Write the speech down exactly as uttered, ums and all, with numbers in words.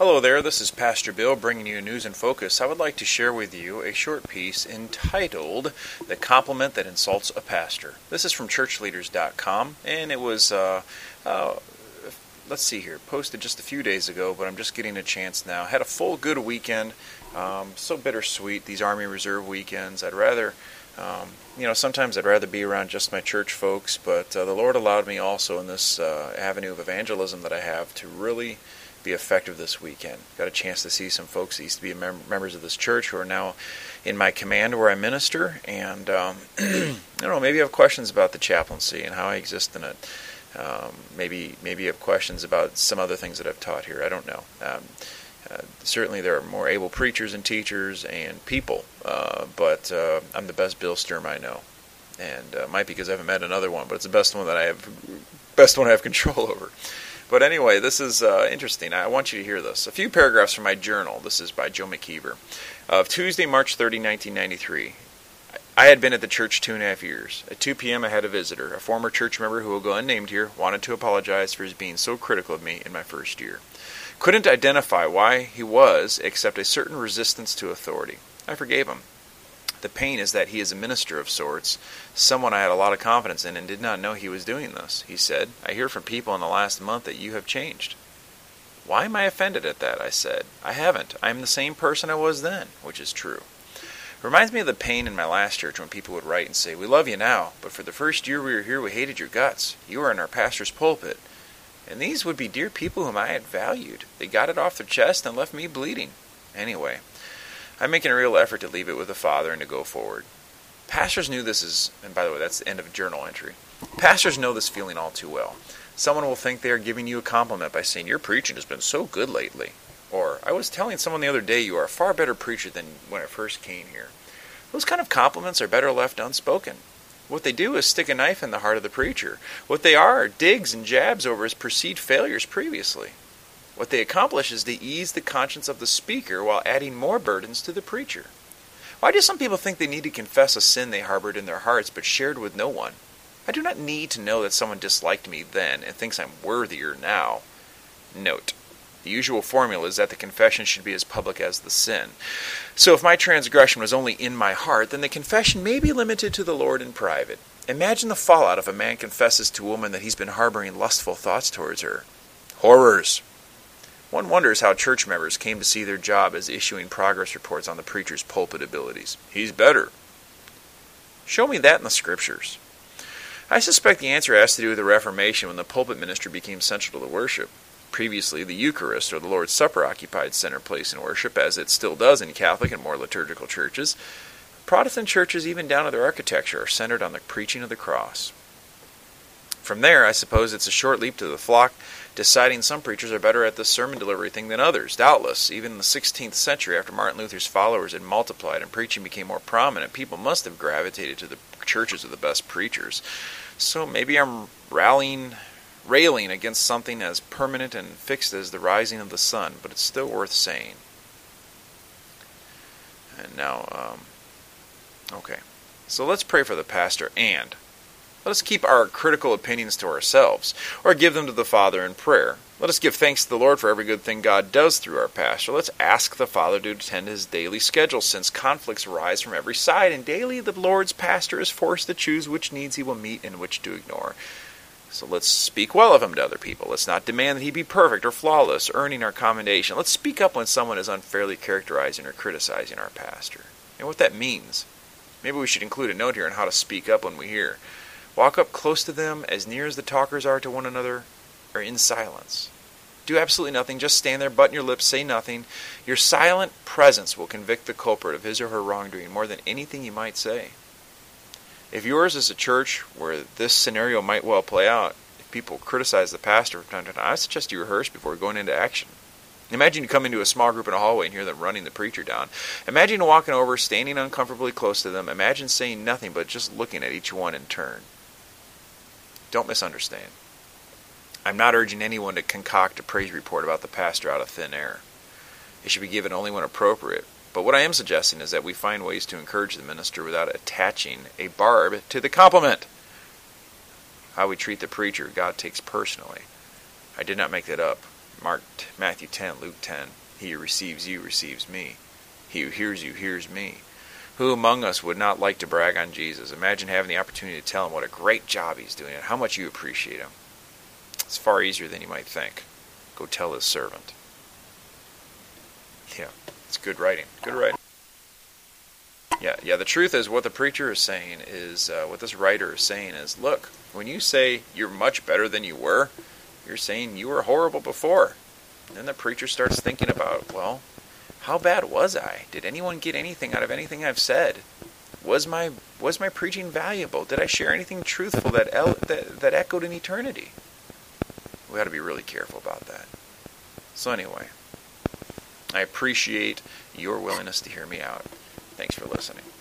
Hello there, this is Pastor Bill bringing you News in Focus. I would like to share with you a short piece entitled The Compliment That Insults a Pastor. This is from church leaders dot com, and it was, uh, uh, let's see here, posted just a few days ago, but I'm just getting a chance now. Had a full good weekend, um, so bittersweet, these Army Reserve weekends. I'd rather, um, you know, sometimes I'd rather be around just my church folks, but uh, the Lord allowed me also in this uh, avenue of evangelism that I have to really be effective this weekend. Got a chance to see some folks that used to be mem- members of this church who are now in my command where I minister, and um, I don't know, maybe you have questions about the chaplaincy and how I exist in it. Um, maybe maybe you have questions about some other things that I've taught here. I don't know. Um, uh, certainly there are more able preachers and teachers and people, uh, but uh, I'm the best Bill Sturm I know. And uh, might be because I haven't met another one, but it's the best one that I have, best one I have control over. But anyway, this is uh, interesting. I want you to hear this. A few paragraphs from my journal. This is by Joe McKeever. Of Tuesday, March thirtieth, nineteen ninety-three. I had been at the church two and a half years. At two p.m. I had a visitor, a former church member who will go unnamed here, wanted to apologize for his being so critical of me in my first year. Couldn't identify why he was, except a certain resistance to authority. I forgave him. The pain is that he is a minister of sorts, someone I had a lot of confidence in and did not know he was doing this. He said, I hear from people in the last month that you have changed. Why am I offended at that? I said. I haven't. I am the same person I was then, which is true. It reminds me of the pain in my last church when people would write and say, we love you now, but for the first year we were here we hated your guts. You were in our pastor's pulpit. And these would be dear people whom I had valued. They got it off their chest and left me bleeding. Anyway, I'm making a real effort to leave it with the Father and to go forward. Pastors knew this is, and by the way, that's the end of a journal entry. Pastors know this feeling all too well. Someone will think they are giving you a compliment by saying, your preaching has been so good lately. Or, I was telling someone the other day you are a far better preacher than when I first came here. Those kind of compliments are better left unspoken. What they do is stick a knife in the heart of the preacher. What they are are digs and jabs over his perceived failures previously. What they accomplish is to ease the conscience of the speaker while adding more burdens to the preacher. Why do some people think they need to confess a sin they harbored in their hearts but shared with no one? I do not need to know that someone disliked me then and thinks I'm worthier now. Note, the usual formula is that the confession should be as public as the sin. So if my transgression was only in my heart, then the confession may be limited to the Lord in private. Imagine the fallout if a man confesses to a woman that he's been harboring lustful thoughts towards her. Horrors! One wonders how church members came to see their job as issuing progress reports on the preacher's pulpit abilities. He's better. Show me that in the Scriptures. I suspect the answer has to do with the Reformation when the pulpit ministry became central to the worship. Previously, the Eucharist or the Lord's Supper occupied center place in worship, as it still does in Catholic and more liturgical churches. Protestant churches, even down to their architecture, are centered on the preaching of the cross. From there, I suppose it's a short leap to the flock, deciding some preachers are better at this sermon delivery thing than others. Doubtless, even in the sixteenth century, after Martin Luther's followers had multiplied and preaching became more prominent, people must have gravitated to the churches of the best preachers. So maybe I'm rallying, railing against something as permanent and fixed as the rising of the sun, but it's still worth saying. And now, um, okay. So let's pray for the pastor and let us keep our critical opinions to ourselves, or give them to the Father in prayer. Let us give thanks to the Lord for every good thing God does through our pastor. Let's ask the Father to attend his daily schedule, since conflicts arise from every side, and daily the Lord's pastor is forced to choose which needs he will meet and which to ignore. So let's speak well of him to other people. Let's not demand that he be perfect or flawless, earning our commendation. Let's speak up when someone is unfairly characterizing or criticizing our pastor. And what that means. Maybe we should include a note here on how to speak up when we hear. Walk up close to them, as near as the talkers are to one another, or in silence. Do absolutely nothing, just stand there, button your lips, say nothing. Your silent presence will convict the culprit of his or her wrongdoing more than anything you might say. If yours is a church where this scenario might well play out, if people criticize the pastor from time to time, I suggest you rehearse before going into action. Imagine you come into a small group in a hallway and hear them running the preacher down. Imagine walking over, standing uncomfortably close to them. Imagine saying nothing but just looking at each one in turn. Don't misunderstand. I'm not urging anyone to concoct a praise report about the pastor out of thin air. It should be given only when appropriate. But what I am suggesting is that we find ways to encourage the minister without attaching a barb to the compliment. How we treat the preacher, God takes personally. I did not make that up. Mark, Matthew ten, Luke ten. He who receives you receives me. He who hears you hears me. Who among us would not like to brag on Jesus? Imagine having the opportunity to tell him what a great job he's doing and how much you appreciate him. It's far easier than you might think. Go tell his servant. Yeah, it's good writing. Good writing. Yeah, yeah. The truth is, what the preacher is saying is, uh, what this writer is saying is, look, when you say you're much better than you were, you're saying you were horrible before. And then the preacher starts thinking about, well, how bad was I? Did anyone get anything out of anything I've said? Was my was my preaching valuable? Did I share anything truthful that el- that, that echoed in eternity? We ought to be really careful about that. So anyway, I appreciate your willingness to hear me out. Thanks for listening.